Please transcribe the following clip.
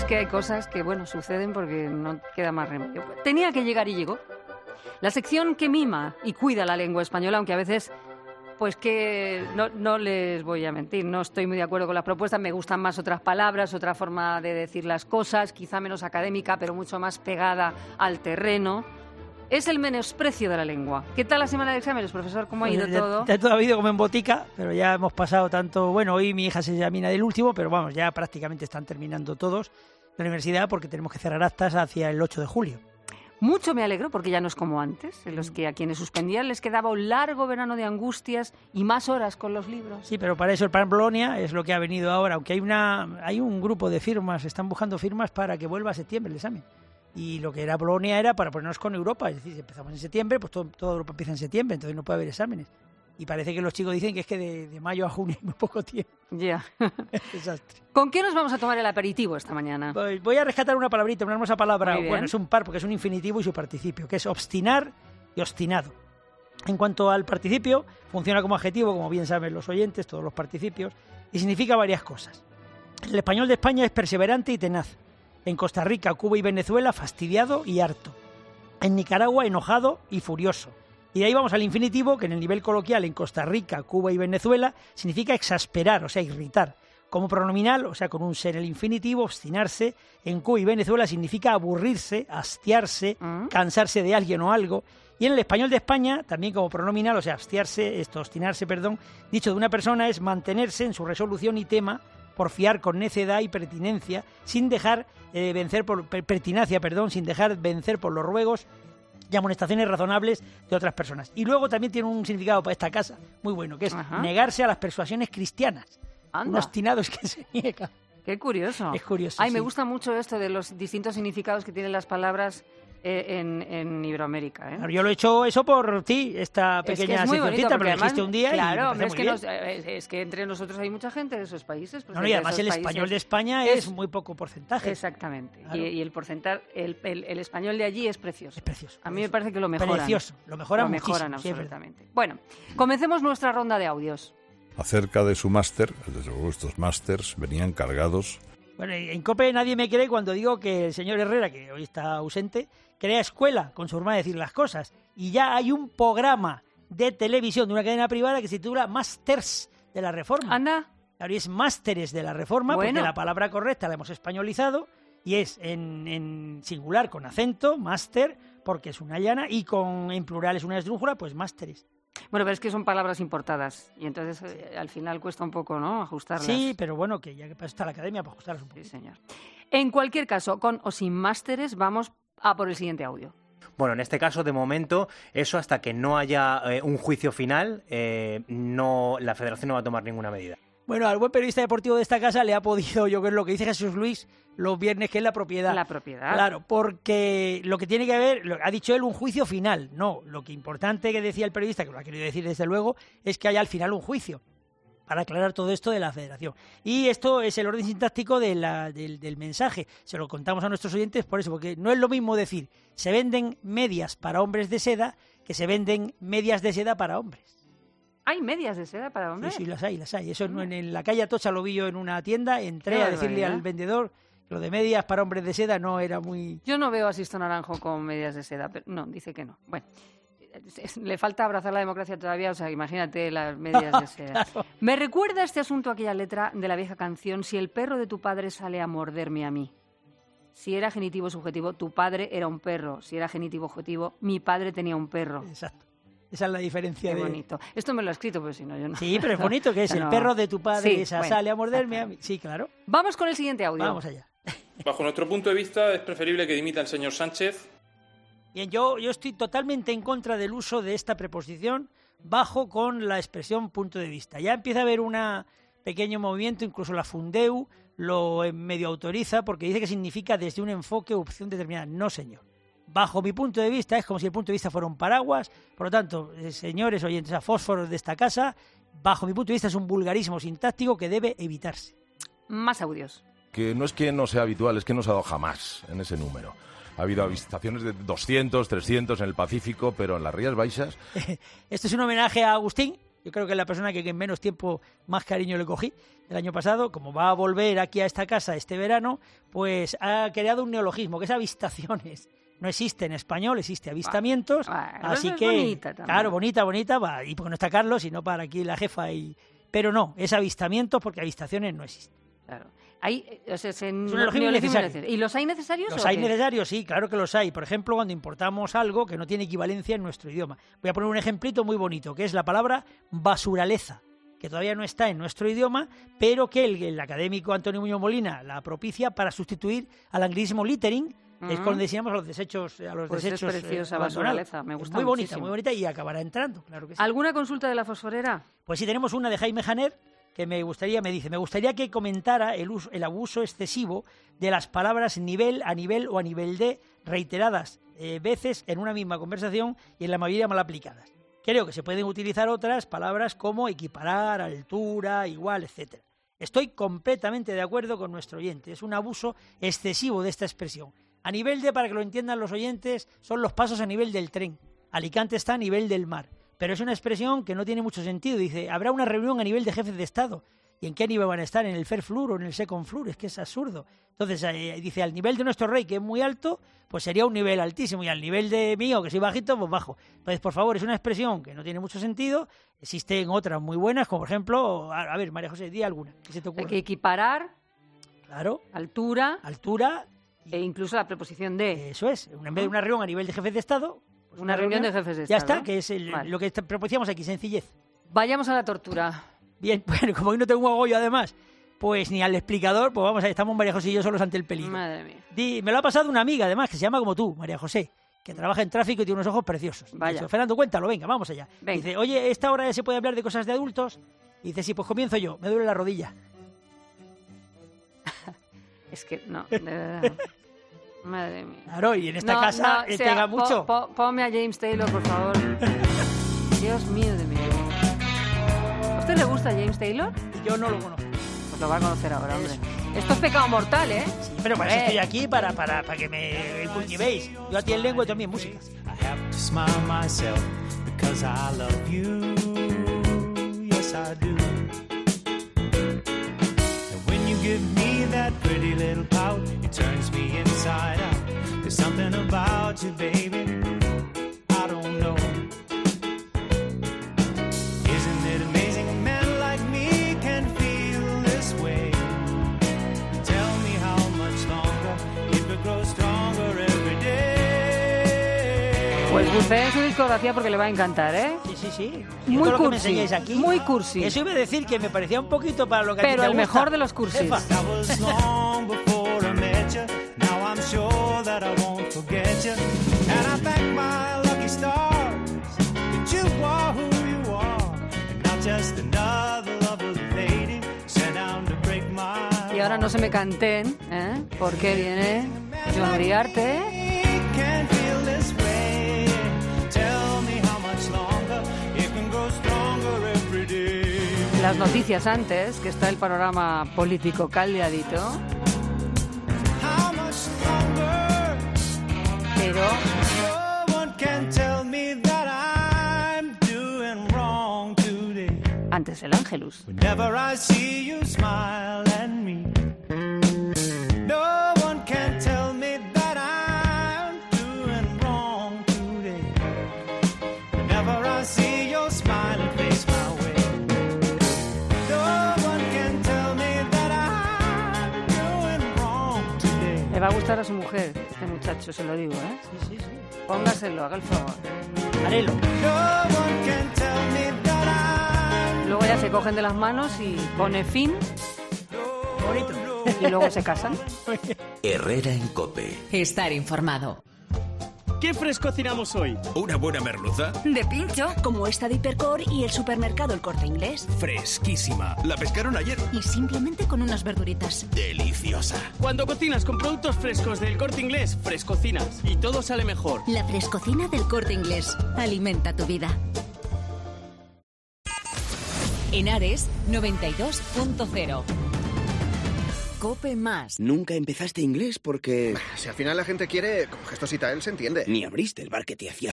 que hay cosas que, bueno, suceden porque no queda más remedio. Tenía que llegar y llegó. La sección que mima y cuida la lengua española, aunque a veces, pues que no les voy a mentir, no estoy muy de acuerdo con las propuestas, me gustan más otras palabras, otra forma de decir las cosas, quizá menos académica, pero mucho más pegada al terreno. Es el menosprecio de la lengua. ¿Qué tal la semana de exámenes, profesor? ¿Cómo ha ido todo? Ya todo ha ido como en botica, pero ya hemos pasado tanto... Bueno, hoy mi hija se examina del último, pero vamos, ya prácticamente están terminando todos la universidad porque tenemos que cerrar actas hacia el 8 de julio. Mucho me alegro porque ya no es como antes, en los que a quienes suspendían les quedaba un largo verano de angustias y más horas con los libros. Sí, pero para eso el Plan Bolonia es lo que ha venido ahora, aunque hay un grupo de firmas, están buscando firmas para que vuelva a septiembre el examen. Y lo que era Bolonia era para ponernos con Europa, es decir, si empezamos en septiembre, pues toda Europa empieza en septiembre, entonces no puede haber exámenes. Y parece que los chicos dicen que es que de mayo a junio hay muy poco tiempo. Ya. Desastre. ¿Con qué nos vamos a tomar el aperitivo esta mañana? Pues voy a rescatar una palabrita, una hermosa palabra. Bueno, es un par porque es un infinitivo y su participio, que es obstinar y obstinado. En cuanto al participio, funciona como adjetivo, como bien saben los oyentes, todos los participios, y significa varias cosas. El español de España es perseverante y tenaz. En Costa Rica, Cuba y Venezuela, fastidiado y harto. En Nicaragua, enojado y furioso. Y de ahí vamos al infinitivo, que en el nivel coloquial en Costa Rica, Cuba y Venezuela significa exasperar, o sea, irritar. Como pronominal, o sea, con un ser el infinitivo, obstinarse, en Cuba y Venezuela significa aburrirse, hastiarse, cansarse de alguien o algo. Y en el español de España, también como pronominal, o sea, obstinarse, dicho de una persona es mantenerse en su resolución y tema, porfiar con necedad y pertinencia, sin dejar vencer por los ruegos y amonestaciones razonables de otras personas. Y luego también tiene un significado para esta casa muy bueno, que es negarse a las persuasiones cristianas. Anda. Un obstinado es que se niega. Qué curioso. Es curioso. Ay, sí. me gusta mucho esto de los distintos significados que tienen las palabras en Iberoamérica. Claro, yo lo he hecho eso por ti, esta pequeña seccioncita, pero lo dijiste un día claro, y me es que entre nosotros hay mucha gente de esos países. Pues y además el español de España es muy poco porcentaje. Exactamente. Claro. Y el porcentaje, el español de allí es precioso. Es precioso. A mí me parece que lo mejoran. Precioso. Lo mejoran muchísimo. Absolutamente. Bueno, comencemos nuestra ronda de audios. Acerca de su máster, desde luego estos másters venían cargados. Bueno, en COPE nadie me cree cuando digo que el señor Herrera, que hoy está ausente, crea escuela con su forma de decir las cosas. Y ya hay un programa de televisión de una cadena privada que se titula Másters de la Reforma. Anda. Claro, y es Másteres de la Reforma, porque la palabra correcta la hemos españolizado y es en singular con acento, máster, porque es una llana, y en plural es una esdrújula, pues másteres. Bueno, pero es que son palabras importadas y entonces al final cuesta un poco, ¿no?, ajustarlas. Sí, pero bueno, que ya que está la academia para ajustarlas un poco. Sí, señor. En cualquier caso, con o sin másteres, vamos a por el siguiente audio. Bueno, en este caso, de momento, eso hasta que no haya un juicio final, la Federación no va a tomar ninguna medida. Bueno, al buen periodista deportivo de esta casa le ha podido llover lo que dice Jesús Luis los viernes, que es la propiedad. La propiedad. Claro, porque lo que tiene que haber, ha dicho él, un juicio final. No, lo que importante que decía el periodista, que lo ha querido decir desde luego, es que haya al final un juicio para aclarar todo esto de la Federación. Y esto es el orden sintáctico del mensaje. Se lo contamos a nuestros oyentes por eso, porque no es lo mismo decir se venden medias para hombres de seda que se venden medias de seda para hombres. ¿Hay medias de seda para hombres? Sí, las hay. Eso en la calle Atocha lo vi yo en una tienda, entré a decirle al vendedor que lo de medias para hombres de seda no era muy... Yo no veo a Sisto Naranjo con medias de seda, pero no, dice que no. Bueno, le falta abrazar la democracia todavía, o sea, imagínate las medias de seda. Claro. Me recuerda este asunto aquella letra de la vieja canción, si el perro de tu padre sale a morderme a mí. Si era genitivo subjetivo, tu padre era un perro. Si era genitivo objetivo, mi padre tenía un perro. Exacto. Esa es la diferencia. Qué bonito. Esto me lo ha escrito, pues si no, yo no. Sí, pero es bonito, que es el perro de tu padre, sale a morderme a mí. Sí, claro. Vamos con el siguiente audio. Vamos allá. Bajo nuestro punto de vista, es preferible que dimita el señor Sánchez. Bien, yo estoy totalmente en contra del uso de esta preposición bajo con la expresión punto de vista. Ya empieza a haber un pequeño movimiento, incluso la Fundeu lo medio autoriza, porque dice que significa desde un enfoque u opción determinada. No, señor. Bajo mi punto de vista, es como si el punto de vista fuera un paraguas. Por lo tanto, señores oyentes, a fósforos de esta casa, bajo mi punto de vista es un vulgarismo sintáctico que debe evitarse. Más audios. Que no sea habitual, es que no se ha dado jamás en ese número. Ha habido avistaciones de 200, 300 en el Pacífico, pero en las Rías Baixas... Esto es un homenaje a Agustín, Yo creo que es la persona que en menos tiempo más cariño le cogí el año pasado. Como va a volver aquí a esta casa este verano, pues ha creado un neologismo, que es avistaciones. No existe en español, existe avistamientos. Así que, bonita también. claro, bonita, va, y porque no está Carlos, y no para aquí la jefa. Pero no, es avistamientos porque avistaciones no existen. Claro. Hay, o sea, Es un neologismo innecesario. ¿Y los hay necesarios? Los o hay qué? necesarios, sí, claro que los hay. Por ejemplo, cuando importamos algo que no tiene equivalencia en nuestro idioma. Voy a poner un ejemplito muy bonito, que es la palabra basuraleza, que todavía no está en nuestro idioma, pero que el académico Antonio Muñoz Molina la propicia para sustituir al anglicismo littering, que es cuando decíamos a los desechos Pues es preciosa abandonados. basuraleza, me gusta muy muchísimo. bonita y acabará entrando, claro que sí. ¿Alguna consulta de la fosforera? Pues sí, tenemos una de Jaime Janer, que me gustaría que comentara el abuso excesivo de las palabras nivel, a nivel o a nivel de, reiteradas veces en una misma conversación y en la mayoría mal aplicadas. Creo que se pueden utilizar otras palabras como equiparar, altura, igual, etcétera. Estoy completamente de acuerdo con nuestro oyente. Es un abuso excesivo de esta expresión. A nivel de, para que lo entiendan los oyentes, son los pasos a nivel del tren. Alicante está a nivel del mar. Pero es una expresión que no tiene mucho sentido. Dice, habrá una reunión a nivel de jefes de Estado. ¿Y en qué nivel van a estar? ¿En el First Floor o en el Second Floor? Es que es absurdo. Entonces, dice, al nivel de nuestro rey, que es muy alto, pues sería un nivel altísimo. Y al nivel de mío, que soy bajito, pues bajo. Entonces, por favor, es una expresión que no tiene mucho sentido. Existen otras muy buenas, como por ejemplo, a ver, María José, di alguna. ¿Qué se te ocurre? Hay que equiparar, Claro, altura altura. e incluso la preposición de. Eso es. En vez de una reunión a nivel de jefes de Estado, pues Una reunión de jefes de Ya Estado. está, que es Vale. lo que propusimos aquí, sencillez. Vayamos a la tortura. Bien, bueno, como hoy no tengo un agollo además, pues ni al explicador, pues vamos, estamos María José y yo solos ante el peligro. Madre mía. Me lo ha pasado una amiga además, que se llama como tú, María José, que trabaja en tráfico y tiene unos ojos preciosos. Vaya. Dice, Fernando, cuéntalo, venga, vamos allá. Venga. Dice, oye, ¿esta hora se puede hablar de cosas de adultos? Y dice, sí, pues comienzo yo, me duele la rodilla. Es que no, de verdad. Madre mía. Claro, y en esta casa pega mucho. Ponme a James Taylor, por favor. Dios mío de mi vida. ¿A usted le gusta James Taylor? Y yo no lo conozco. Pues lo va a conocer ahora, hombre. Esto es pecado mortal, ¿eh? Sí, pero para eso estoy aquí, para que me cultivéis. Yo a ti en lengua y también música. I have to smile myself because I love you. Yes, I do. And when you give me that pretty little pout, it turns me inside out. There's something about you, baby, I don't know. Isn't it amazing a man like me can feel this way? Tell me how much longer it could grow stronger every day. Pues usted su discografía porque le va a encantar, ¿eh? Sí. Muy Todo lo que me cursi, enseñáis aquí. muy cursi. Eso iba a decir que me parecía un poquito para lo que a ti Pero te el gusta. mejor de los cursis. Jefa. That was long before I met you. Now I'm sure that I won't forget you. And I thank my lucky stars that you are who you are. And not just another lovely lady sent down to break my Y ahora no se me canten, ¿eh? Porque viene Joan Uriarte. Can't feel this way. Tell me how much longer it can grow stronger every day. Las noticias antes, que está el panorama político caldeadito. How much longer? Pero No one can tell me that I'm doing wrong today. antes el Ángelus. Whenever I see you smile at me, no one can tell me that I'm doing wrong today. Whenever I see your smiling face my way, no one can tell me that I'm doing wrong today. Le va a gustar a su mujer, este muchacho, se lo digo, ¿eh? Sí. Póngaselo, haga el favor. Harelo. No one can tell me that I'm Luego ya se cogen de las manos y pone fin Bonito. y luego se casan. Herrera en COPE. Estar informado. ¿Qué fresco cenamos hoy? ¿Una buena merluza? De pincho, como esta de Hipercor y el supermercado El Corte Inglés. Fresquísima. ¿La pescaron ayer? Y simplemente con unas verduritas. Deliciosa. Cuando cocinas con productos frescos del Corte Inglés, Frescocinas. Y todo sale mejor. La frescocina del Corte Inglés. Alimenta tu vida. Henares 92.0. COPE más. Nunca empezaste inglés porque... Si al final la gente quiere, con gestos y tal se entiende. Ni abriste el bar que te hacía